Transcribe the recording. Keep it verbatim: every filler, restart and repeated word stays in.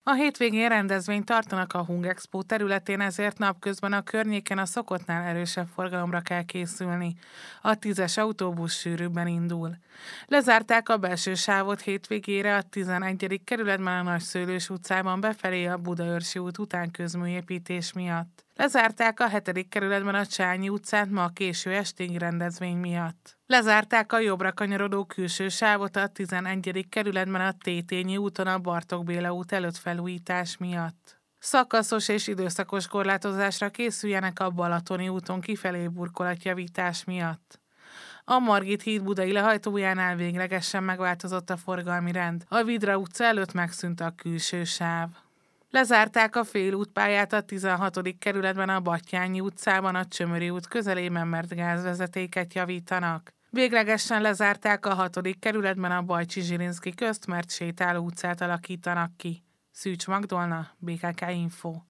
A hétvégén rendezvényt tartanak a Hungexpo területén, ezért napközben a környéken a szokottnál erősebb forgalomra kell készülni. A tízes autóbusz sűrűbben indul. Lezárták a belső sávot hétvégére a tizenegyedik kerületben a Nagyszőlős utcában befelé a Budaörsi út után közműépítés miatt. Lezárták a hetedik kerületben a Csányi utcát ma a késő estény rendezvény miatt. Lezárták a jobbra kanyarodó külső sávot a tizenegyedik kerületben a Tétényi úton a Bartók Béla út előtt felújítás miatt. Szakaszos és időszakos korlátozásra készüljenek a Balatoni úton kifelé burkolatjavítás miatt. A Margit híd budai lehajtójánál véglegesen megváltozott a forgalmi rend. A Vidra utca előtt megszűnt a külső sáv. Lezárták a félútpályát a tizenhatodik kerületben a Battyányi utcában a Csömöri út közelében, mert gázvezetéket javítanak. Véglegesen lezárták a hatodik kerületben a Bajcsi-Zsilinszky közt, mert sétáló utcát alakítanak ki. Szűcs Magdolna, bé ká ká Info.